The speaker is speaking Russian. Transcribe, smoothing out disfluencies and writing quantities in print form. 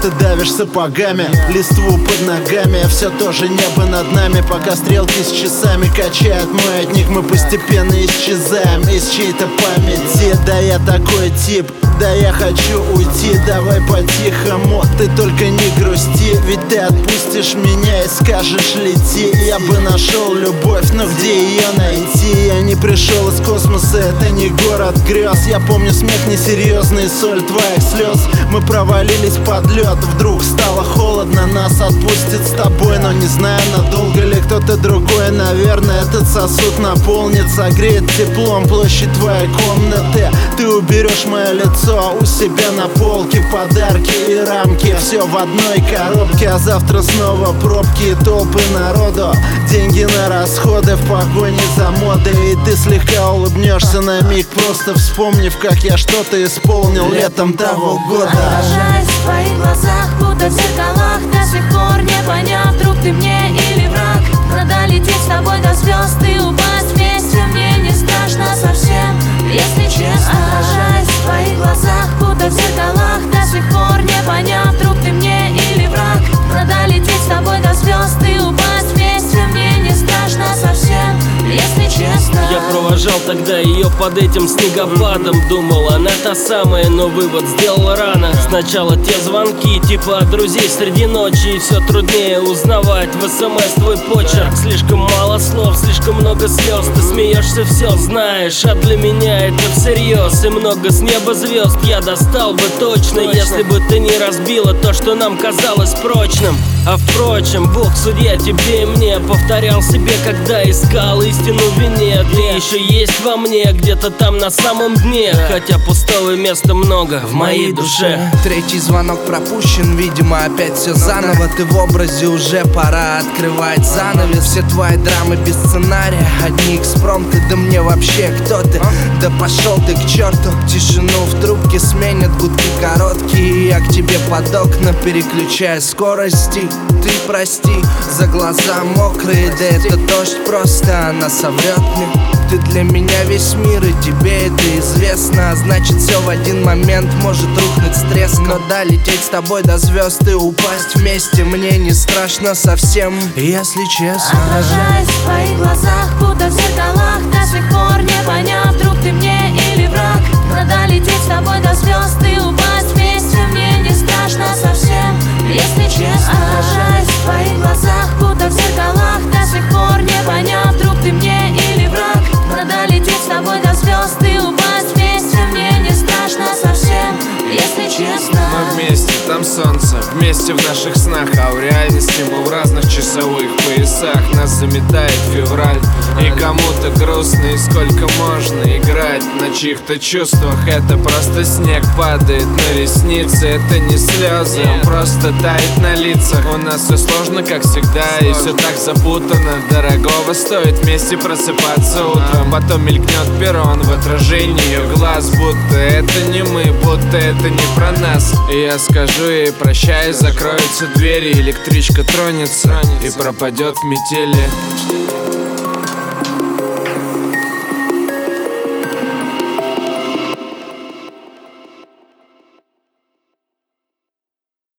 ты давишь сапогами, листву под ногами, а все тоже небо над нами. Пока стрелки с часами качают маятник, мы постепенно исчезаем из чьей-то памяти. Да я такой тип, да я хочу уйти, давай по-тихому, ты только не грусти. Ведь ты отпустишь меня и скажешь лети. Я бы нашел любовь, но где ее найти? Я не пришел из космоса, это не город грез. Я помню смех несерьезный, соль твоих слез. Мы провалились под лед, вдруг стало холодно. Нас отпустит с тобой, но не знаю, надолго ли кто-то другой. Наверное, этот сосуд наполнит, согреет теплом площадь твоей комнаты. Ты уберешь мое лицо у себя на полке, подарки и рамки, все в одной коробке. А завтра снова пробки и толпы народу, деньги на расходы в погоне за модой. И ты слегка улыбнешься на миг, просто вспомнив, как я что-то исполнил летом того года. Отражаясь в твоих глазах, будто в зеркалах, до сих пор не поняв, друг ты мне или враг. Надо лететь с тобой до звезд и упасть вместе, мне не страшно совсем, если честно. Отражаясь в твоих глазах, будто в зеркалах, до сих пор не поняв, друг ты мне или враг. Надо лететь с тобой до звезд и упасть вместе, мне не страшно совсем, если честно. Я провожал тогда ее под этим снегопадом, думал, она та самая, но вывод сделал рано. Сначала те звонки типа от друзей среди ночи, и все труднее узнавать в СМС твой почерк. Слишком мало слов, слишком много слез. Ты смеешься, все знаешь, а для меня это всерьез. И много с неба звезд я достал бы точно, если бы ты не разбила то, что нам казалось прочным. А впрочем, Бог судья тебе и мне, повторял себе, когда искал истину в вине. Ты еще есть во мне, где-то там на самом дне, хотя пустого места много в моей душе. Третий звонок пропущен, видимо опять все заново. Ты в образе, уже пора открывать занавес. Все твои драмы без сценария, одни экспромты. Да мне вообще кто ты? Да пошел ты к черту. Тишину в трубке сменят гудки короткие. Я к тебе под окна переключаю скорости. Ты прости за глаза мокрые, да это дождь просто, она соврет мне. Ты для меня весь мир, и тебе это известно, а значит все в один момент может рухнуть с треском. Но да, лететь с тобой до звезд и упасть вместе мне не страшно совсем, если честно. Отражаясь в твоих глазах, будто в зеркалах, до сих пор не поняв, друг ты мне или враг. Надо лететь с тобой до звезд и упасть вместе, мне не страшно совсем, если честно. Отражаясь в твоих глазах, будто в зеркалах, до сих пор не поняв, друг ты мне или враг. Надо лететь с тобой до звезд и упасть вместе, мне не страшно совсем, если честно. Мы вместе, там солнце, вместе в наших снах, а в реальности мы в разных часовых поясах. Нас заметает февраль, и кому-то грустно, и сколько можно играть на чьих-то чувствах. Это просто снег падает на ресницы, это не слезы, он просто тает на лицах. У нас все сложно, как всегда, и все так запутано. Дорогого стоит вместе просыпаться утром, потом мелькнет перрон в отражении ее глаз, будто это не мы, будто это не про нас. И я скажу ей прощай, закроются двери, электричка тронется и пропадет в метели.